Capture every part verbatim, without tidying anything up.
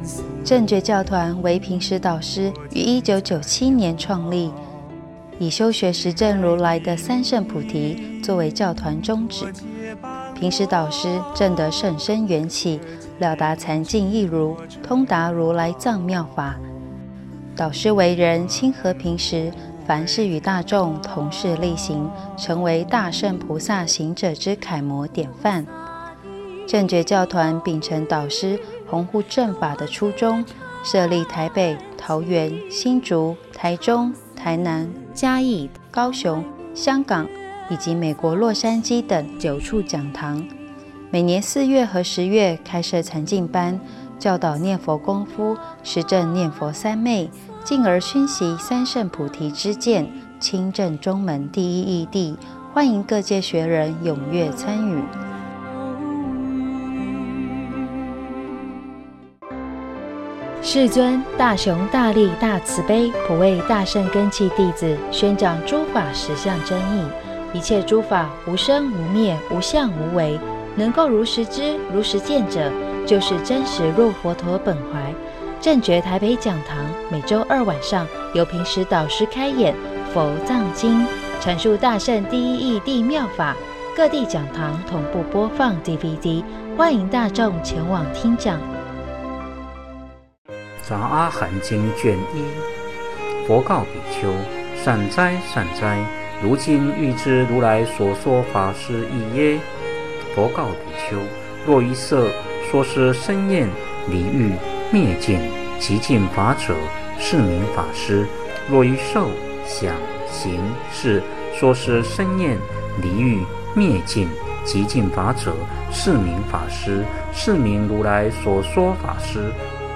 正觉教团为平时导师于一九九七年创立，以修学实证如来的三圣菩提作为教团宗旨。平时导师证得甚深缘起，了达禅境义如，通达如来藏妙法。导师为人亲和平时，凡事与大众同事力行，成为大圣菩萨行者之楷模典范。正觉教团秉承导师弘护正法的初衷，设立台北、桃园、新竹、台中、台南、嘉义、高雄、香港以及美国洛杉矶等九处讲堂。每年四月和十月开设禅净班，教导念佛功夫，实证念佛三昧，进而熏习三圣菩提之见，亲证中门第一义谛，欢迎各界学人踊跃参与。世尊大雄大力大慈悲，普为大圣根器弟子，宣讲诸法实相真义。一切诸法无生无灭，无相无为，能够如实知如实见者，就是真实入佛陀本怀。正觉台北讲堂每周二晚上由平时导师开演佛藏经，阐述大圣第一义谛妙法，各地讲堂同步播放 D V D， 欢迎大众前往听讲。 杂阿含经卷一，佛告比丘：善哉善哉，如今欲知如来所说法是义耶？佛告比丘：若于色说是生厌离欲灭尽极尽法者，是名法师；若于受想行识说是生厌离欲灭尽极尽法者，是名法师，是名如来所说法师。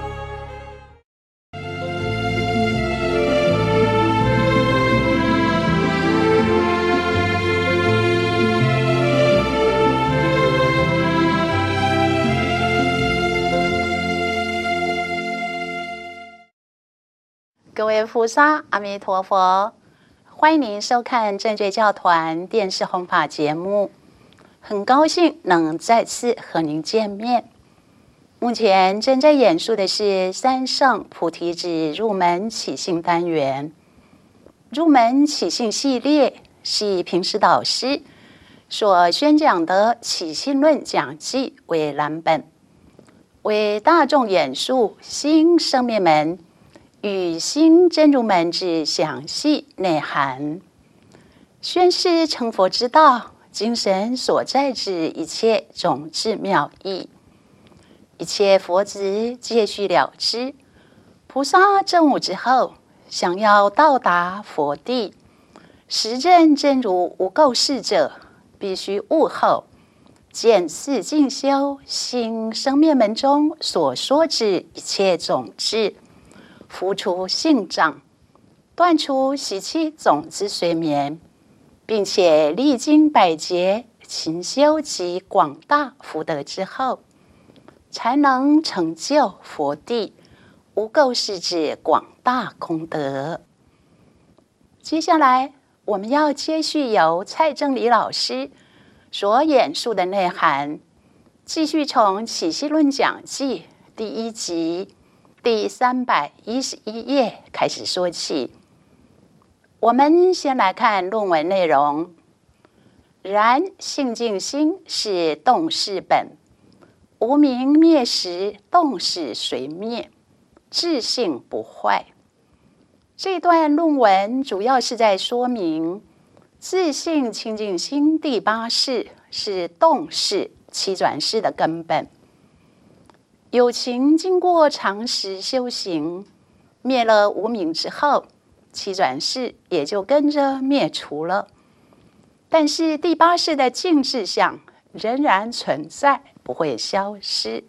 各位菩萨，阿弥陀佛！欢迎您收看正觉教团电视弘法节目，很高兴能再次和您见面。目前正在演述的是三圣菩提子入门起信单元。入门起信系列是以平时导师所宣讲的起信论讲记为蓝本，为大众演述新生灭门与新真如门之详细内涵，宣示成佛之道精神所在之一切种智妙义，一切佛子皆须了知。菩萨证悟之后，想要到达佛地，实证真如无垢事者，必须悟后见次进修新生灭门中所说之一切种智，伏除性障，断除习气种子睡眠，并且历经百劫勤修及广大福德之后，才能成就佛地无垢事之广大功德。接下来我们要接续由蔡正礼老师所演述的内涵，继续从起信论讲记第一集第三百一十一页开始说起。我们先来看论文内容。然性净心是动事本，无明灭时，动事随灭，自性不坏。这段论文主要是在说明自性清净心第八识是动事七转世的根本。有情经过长时修行，灭了无明之后，七转世也就跟着灭除了。但是第八识的净智相仍然存在，不会消失。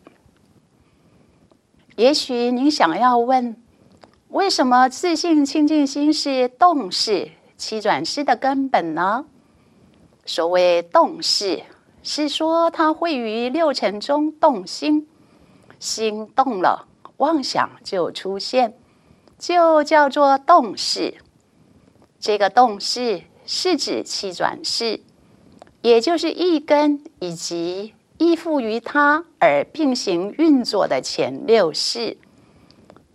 也许您想要问，为什么自性清净心是动事七转世的根本呢？所谓动事，是说它会于六尘中动心，心动了，妄想就出现，就叫做动事。这个动事是指七转世，也就是一根以及依附于它而并行运作的前六世，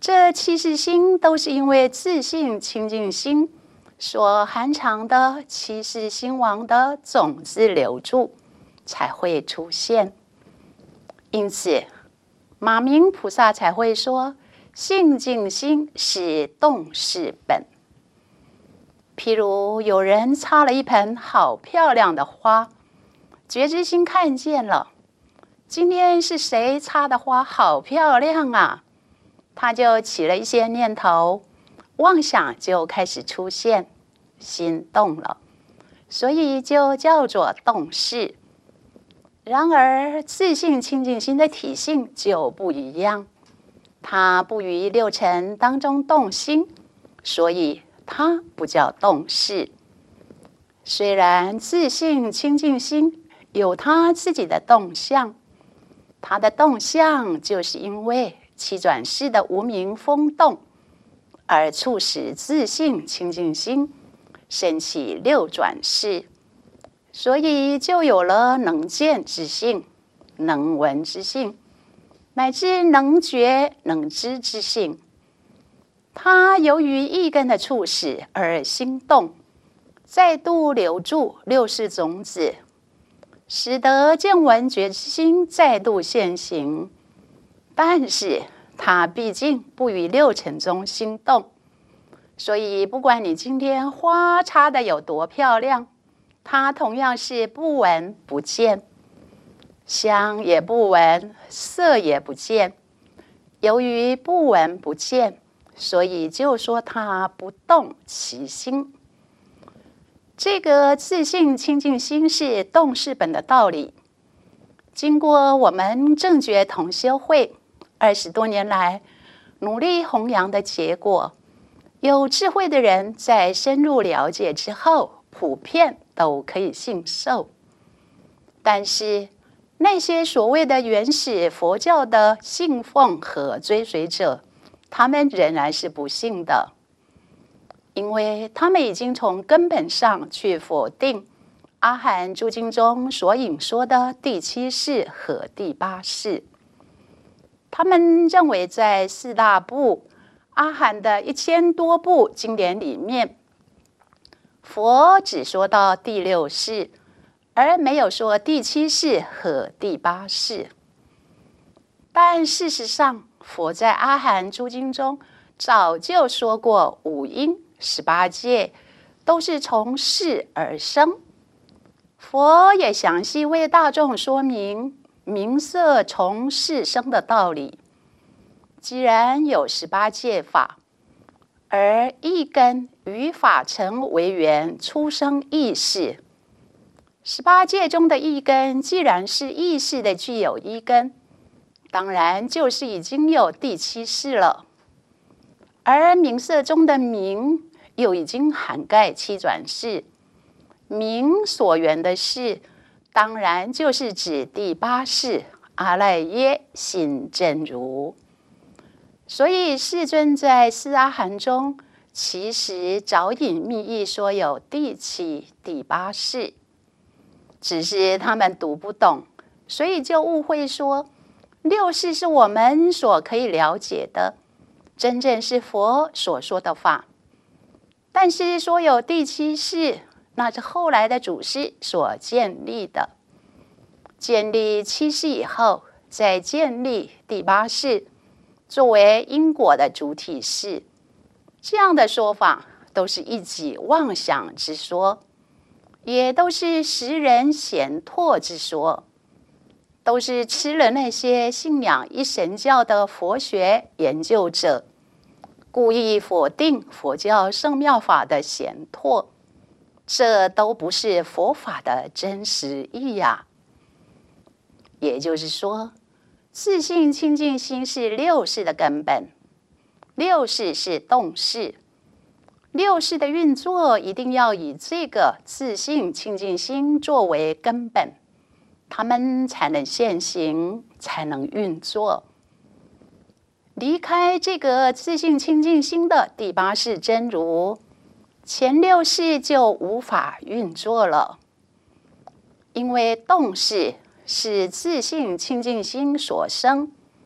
这七世心都是因为自性清净心所含藏的七世心王的种子留住，才会出现。因此马明菩萨才会说，性净心是动识本。譬如有人插了一盆好漂亮的花，觉知心看见了，今天是谁插的花好漂亮啊，他就起了一些念头，妄想就开始出现，心动了，所以就叫做动识。然而自性清净心的体性就不一样，它不于六尘当中动心，所以它不叫动识。虽然自性清净心有它自己的动向，它的动向就是因为七转世的无明风动，而促使自性清净心升起六转世，所以就有了能见之性、能闻之性，乃至能觉、能知之性。它由于意根的促使而心动，再度留住六识种子，使得见闻觉之心再度现行。但是它毕竟不于六尘中心动，所以不管你今天花插的有多漂亮，它同样是不闻不见，香也不闻，色也不见。由于不闻不见，所以就说它不动其心。这个自性清净心是动识本的道理，经过我们正觉同修会二十多年来努力弘扬的结果，有智慧的人在深入了解之后，普遍都可以信受。但是那些所谓的原始佛教的信奉和追随者，他们仍然是不信的，因为他们已经从根本上去否定阿含诸经中所引说的第七识和第八识。他们认为在四大部阿含的一千多部经典里面，佛只说到第六识，而没有说第七识和第八识。但事实上，佛在阿含诸经中早就说过，五阴十八界都是从识而生。佛也详细为大众说明名色从识生的道理。既然有十八界法，而一根与法尘为缘，出生意识。十八界中的一根，既然是意识的具有一根，当然就是已经有第七识了。而名色中的名，又已经涵盖七转世。名所缘的识，当然就是指第八识阿赖耶心真如。所以世尊在四阿含中，其实早隐密意说有第七、第八识，只是他们读不懂，所以就误会说六识是我们所可以了解的，真正是佛所说的法。但是说有第七识，那是后来的祖师所建立的，建立七识以后，再建立第八识，作为因果的主体识。这样的说法都是一己妄想之说，也都是时人闲拓之说，都是吃了那些信仰一神教的佛学研究者故意否定佛教圣妙法的闲拓，这都不是佛法的真实意呀。也就是说，自性清净心是六识的根本，六识是动识，六识的运作一定要以这个自性清净心作为根本，它们才能现行，才能运作。离开这个自性清净心的第八识真如，前六识就无法运作了。因为动识是自性清净心所生，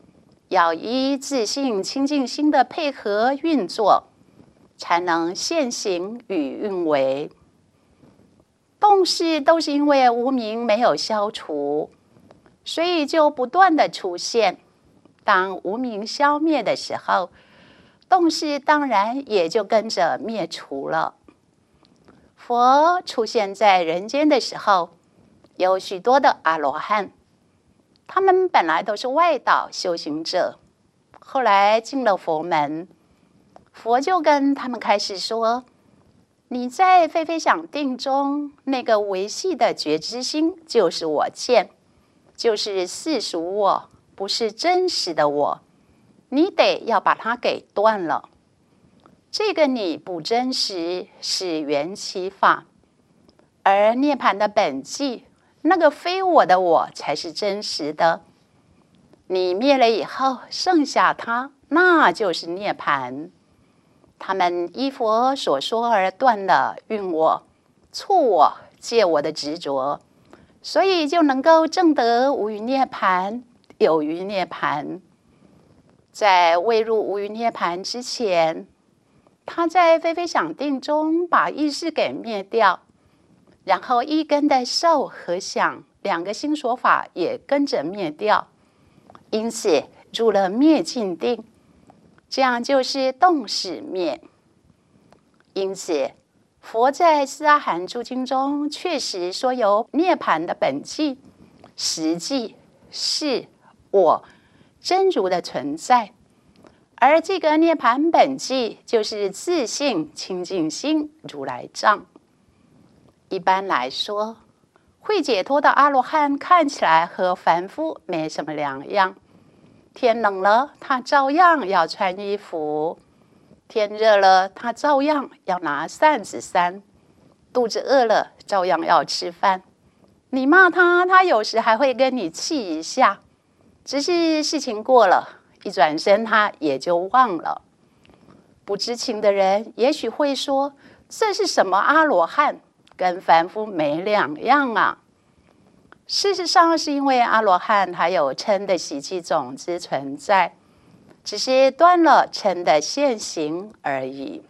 要依自性清净心的配合运作，才能现行与运为。动识都是因为无明没有消除，所以就不断的出现。当无明消灭的时候，动识当然也就跟着灭除了。佛出现在人间的时候，有许多的阿罗汉，他们本来都是外道修行者，后来进了佛门，佛就跟他们开始说，你在非非想定中那个维系的觉知心就是我见，就是世俗我，不是真实的我，你得要把它给断了。这个你不真实，是缘起法，而涅槃的本际，那个非我的我才是真实的。你灭了以后，剩下它，那就是涅槃。他们依佛所说而断了蕴我、触我、界我的执着，所以就能够证得无余涅槃、有余涅槃。在未入无余涅槃之前，他在非非想定中把意识给灭掉，然后一根的受和想两个心所法也跟着灭掉，因此入了灭尽定，这样就是动识灭。因此佛在《四阿含诸经》中确实说有涅槃的本际、实际、是我真如的存在，而这个涅槃本际就是自性清净心如来藏。一般来说，会解脱的阿罗汉看起来和凡夫没什么两样，天冷了他照样要穿衣服，天热了他照样要拿扇子扇，肚子饿了照样要吃饭。你骂他，他有时还会跟你气一下，只是事情过了，一转身他也就忘了。不知情的人也许会说，这是什么阿罗汉，跟凡夫没两样啊。事实上是因为阿罗汉还有嗔的习气种子存在，只是断了嗔的现行而已。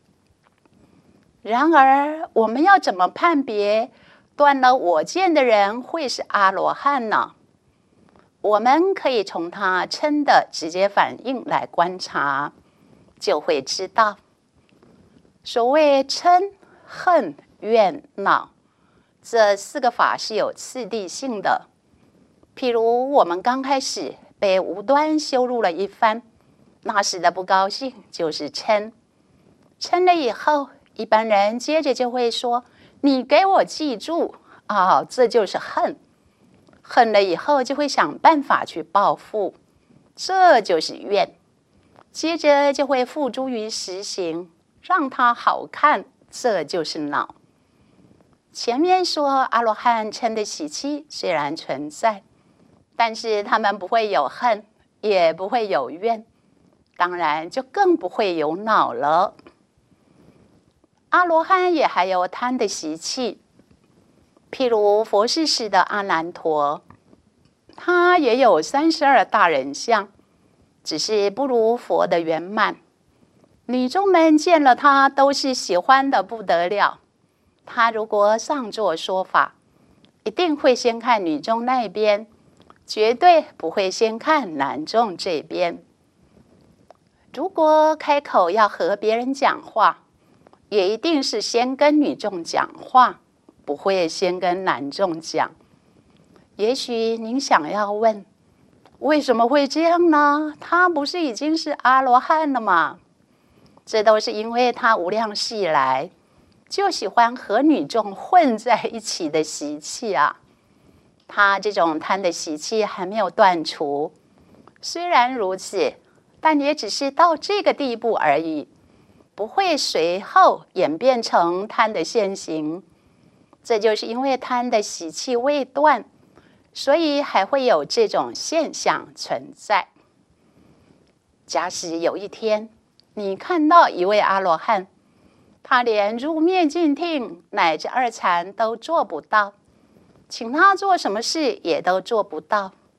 然而我们要怎么判别断了我见的人会是阿罗汉呢？我们可以从他嗔的直接反应来观察，就会知道。所谓嗔、恨、怨、恼，这四个法是有次第性的。譬如我们刚开始被无端羞辱了一番，那时的不高兴就是嗔。嗔了以后，一般人接着就会说，你给我记住啊、哦，这就是恨。恨了以后就会想办法去报复，这就是怨。接着就会付诸于实行，让它好看，这就是恼。前面说阿罗汉嗔的习气虽然存在，但是他们不会有恨，也不会有怨，当然就更不会有恼了。阿罗汉也还有贪的习气，譬如佛世时的阿难陀，他也有三十二大人相，只是不如佛的圆满。女众们见了他都是喜欢的不得了。他如果上座说法，一定会先看女众那边，绝对不会先看男众这边。如果开口要和别人讲话，也一定是先跟女众讲话，不会先跟男众讲。也许您想要问，为什么会这样呢？他不是已经是阿罗汉了吗？这都是因为他无量世以来就喜欢和女众混在一起的习气啊。他这种贪的习气还没有断除，虽然如此，但也只是到这个地步而已，不会随后演变成贪的现行。这就是因为贪的习气未断，所以还会有这种现象存在。假使有一天你看到一位阿罗汉，他连入灭尽定乃至二禅都做不到，请他做什么事也都做不到，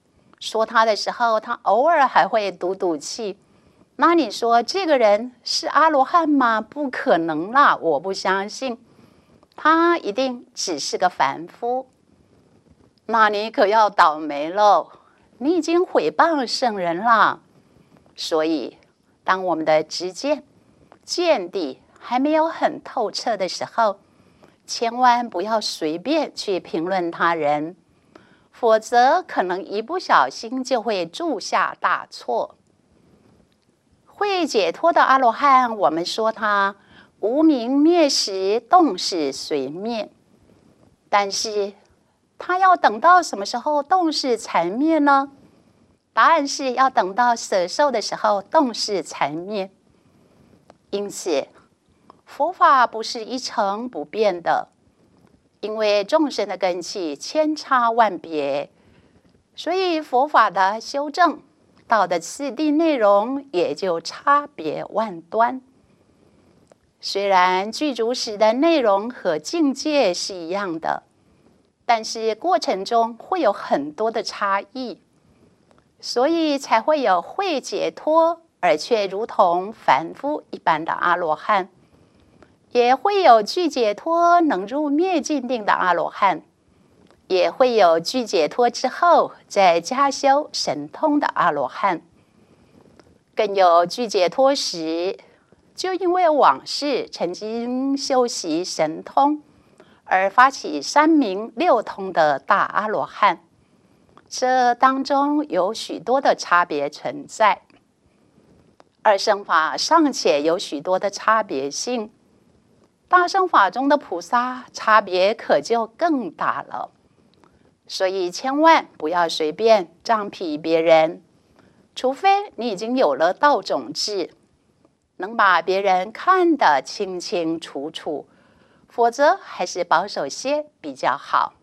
说他的时候，他偶尔还会赌赌气。那你说这个人是阿罗汉吗？不可能啦，我不相信，他一定只是个凡夫。那你可要倒霉喽，你已经毁谤圣人啦。所以当我们的知见见地还没有很透彻的时候，千万不要随便去评论他人，否则可能一不小心就会铸下大错。会解脱的阿罗汉，我们说他无明灭时，动识随灭。但是他要等到什么时候动识才灭呢？答案是要等到舍受的时候动识才灭。因此佛法不是一成不变的，因为众生的根器千差万别，所以佛法的修正道的次第内容也就差别万端。虽然具足时的内容和境界是一样的，但是过程中会有很多的差异，所以才会有会解脱而却如同凡夫一般的阿罗汉，也会有具解脱能入灭尽定的阿罗汉，也会有具解脱之后再加修神通的阿罗汉，更有具解脱时就因为往事曾经修习神通而发起三明六通的大阿罗汉。这当中有许多的差别存在，二乘法尚且有许多的差别性，大乘法中的菩萨差别可就更大了。所以千万不要随便仗屁别人，除非你已经有了道种智，能把别人看得清清楚楚，否则还是保守些比较好。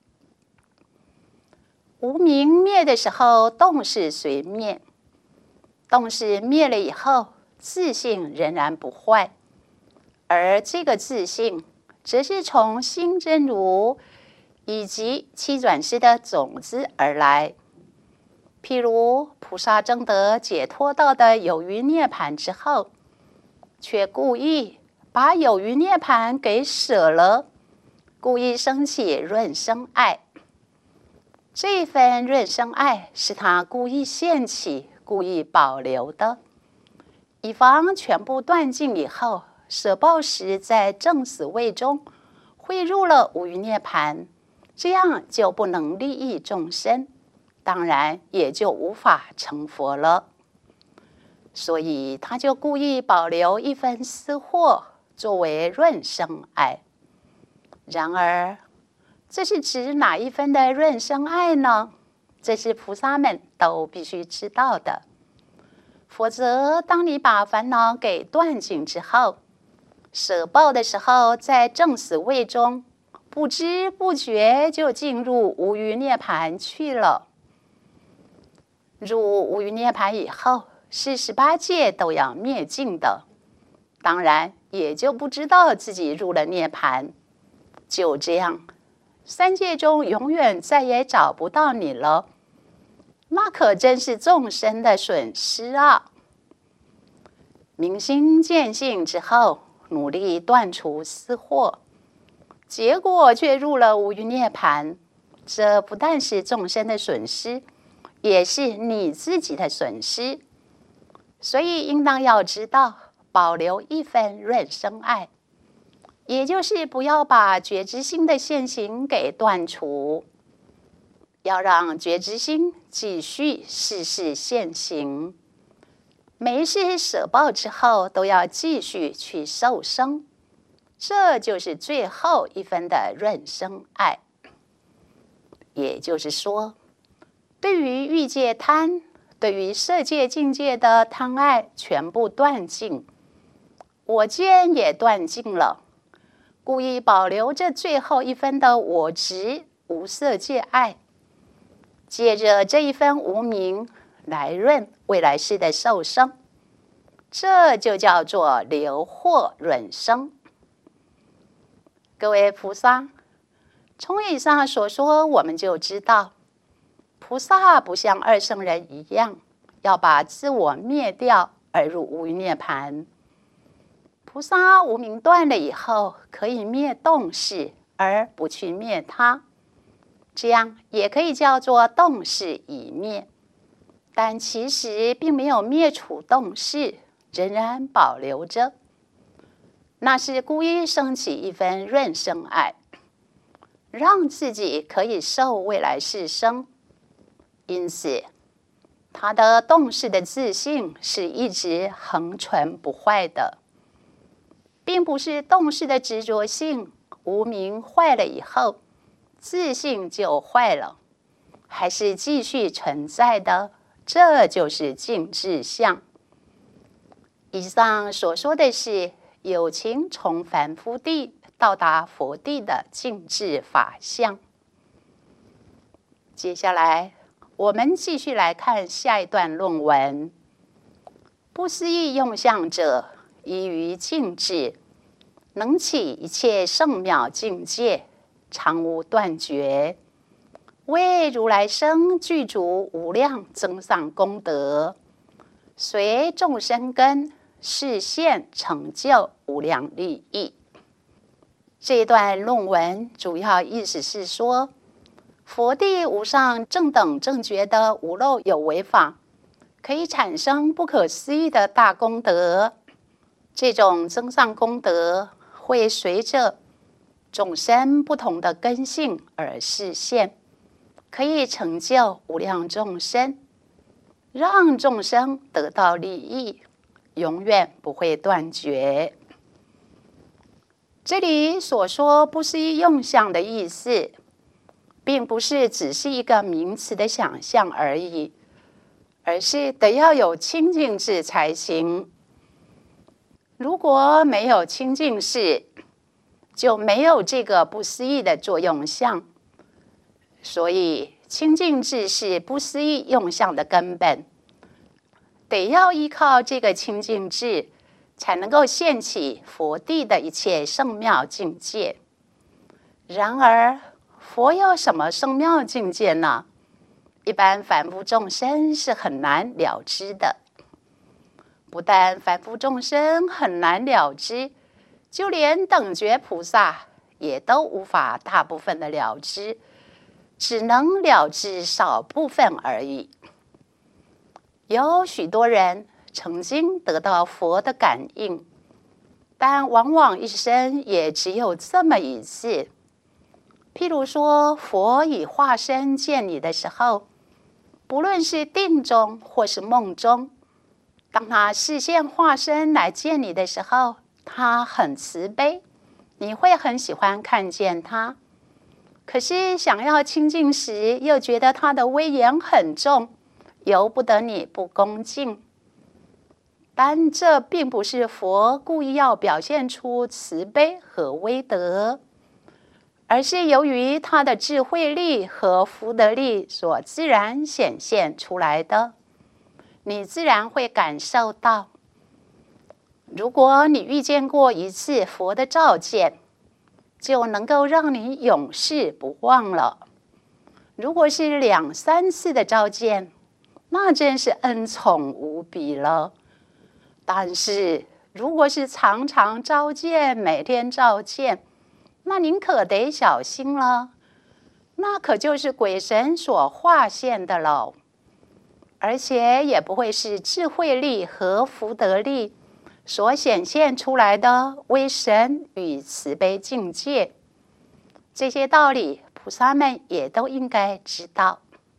无明灭的时候，动识随灭，动识灭了以后，自性仍然不坏，而这个自性则是从心真如以及七转世的种子而来。譬如菩萨证得解脱道的有余涅盘之后，却故意把有余涅盘给舍了，故意生起润生爱。这一份润生爱是他故意现起、故意保留的，以防全部断尽以后，舍报时在正死位中汇入了无余涅盘，这样就不能利益众生，当然也就无法成佛了。所以他就故意保留一份私货作为润生爱。然而这是指哪一分的润生爱呢？这是菩萨们都必须知道的。否则当你把烦恼给断尽之后，舍报的时候在正死位中不知不觉就进入无余涅盘去了。入无余涅盘以后，是十八界都要灭尽的，当然也就不知道自己入了涅盘。就这样，三界中永远再也找不到你了，那可真是众生的损失啊！明心见性之后，努力断除私货，结果却入了无余涅盘，这不但是众生的损失，也是你自己的损失。所以应当要知道，保留一份润生爱，也就是不要把觉知心的现行给断除，要让觉知心继续世世现行，每一世舍报之后都要继续去受生，这就是最后一分的润生爱。也就是说，对于欲界贪，对于色界境界的贪爱全部断尽，我见也断尽了，故意保留这最后一分的我执无色界爱，借着这一分无明来润未来世的受生，这就叫做流惑润生。各位菩萨，从以上所说，我们就知道菩萨不像二圣人一样，要把自我灭掉而入无余涅盘。菩萨无明断了以后，可以灭动识，而不去灭它，这样也可以叫做动识已灭。但其实并没有灭除动识，仍然保留着。那是故意升起一分润生爱，让自己可以受未来世生。因此他的动识的自性是一直恒存不坏的，并不是动识的执着性无明坏了以后自性就坏了，还是继续存在的。这就是净智相。以上所说的是有情从凡夫地到达佛地的净智法相。接下来我们继续来看下一段论文。不思议用相者，依于净智，能起一切圣妙境界，常无断绝，为如来生具足无量增上功德，随众生根示现成就无量利益。这一段论文主要意思是说，佛地无上正等正觉的无漏有为法，可以产生不可思议的大功德。这种增上功德会随着众生不同的根性而示现，可以成就无量众生，让众生得到利益，永远不会断绝。这里所说不思议用相的意思，并不是只是一个名词的想象而已，而是得要有清净智才行。如果没有清净智，就没有这个不思议的作用相。所以清净智是不思议用相的根本，得要依靠这个清净智，才能够现起佛地的一切圣妙境界。然而佛有什么圣妙境界呢？一般凡夫众生是很难了知的。不但凡夫众生很难了知，就连等觉菩萨也都无法大部分的了知，只能了知少部分而已。有许多人曾经得到佛的感应，但往往一生也只有这么一次。譬如说，佛以化身见你的时候，不论是定中或是梦中，当他视线化身来见你的时候，他很慈悲，你会很喜欢看见他。可是想要亲近时，又觉得他的威严很重，由不得你不恭敬。但这并不是佛故意要表现出慈悲和威德，而是由于他的智慧力和福德力所自然显现出来的。你自然会感受到。如果你遇见过一次佛的照见，就能够让你永世不忘了。如果是两三次的照见，那真是恩宠无比了。但是如果是常常照见，每天照见，那您可得小心了，那可就是鬼神所化现的了。而且也不会是智慧力和福德力所显现出来的威神与慈悲境界。这些道理菩萨们也都应该知道。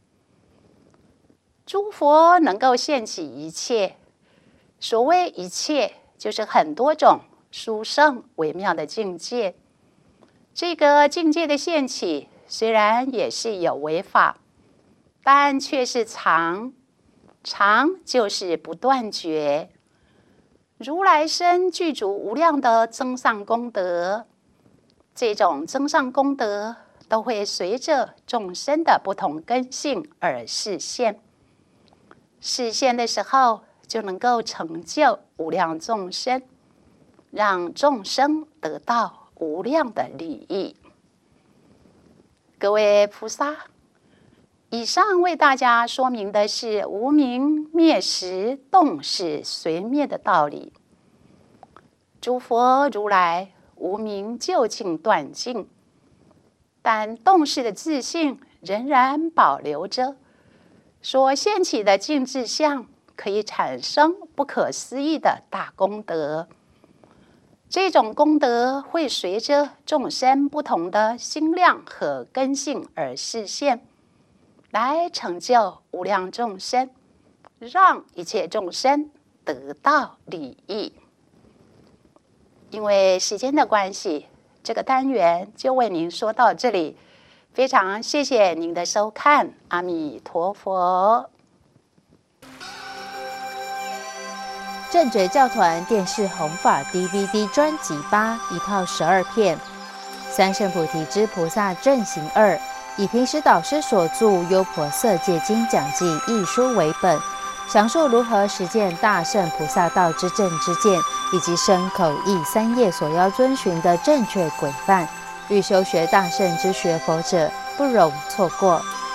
诸佛能够现起一切，所谓一切就是很多种殊胜微妙的境界。这个境界的现起虽然也是有为法，但却是常。常就是不断绝。如来生具足无量的增上功德，这种增上功德都会随着众生的不同根性而示现。示现的时候，就能够成就无量众生，让众生得到无量的利益。各位菩萨， 以上为大家说明的是无明灭时，动势随灭的道理。诸佛如来无明究竟断尽，但动势的自性仍然保留着，所现起的净智相可以产生不可思议的大功德。这种功德会随着众生不同的心量和根性而示现，来成就无量众生，让一切众生得到利益。因为时间的关系，这个单元就为您说到这里，非常谢谢您的收看，阿弥陀佛。 正觉教团电视弘法 D V D 专辑八，一套十二片，《三圣菩提之菩萨正行二》，以平时导师所著《优婆塞戒经讲记》一书为本，详述如何实践大圣菩萨道之正知见，以及身口意三业所要遵循的正确规范，欲修学大圣之学佛者不容错过。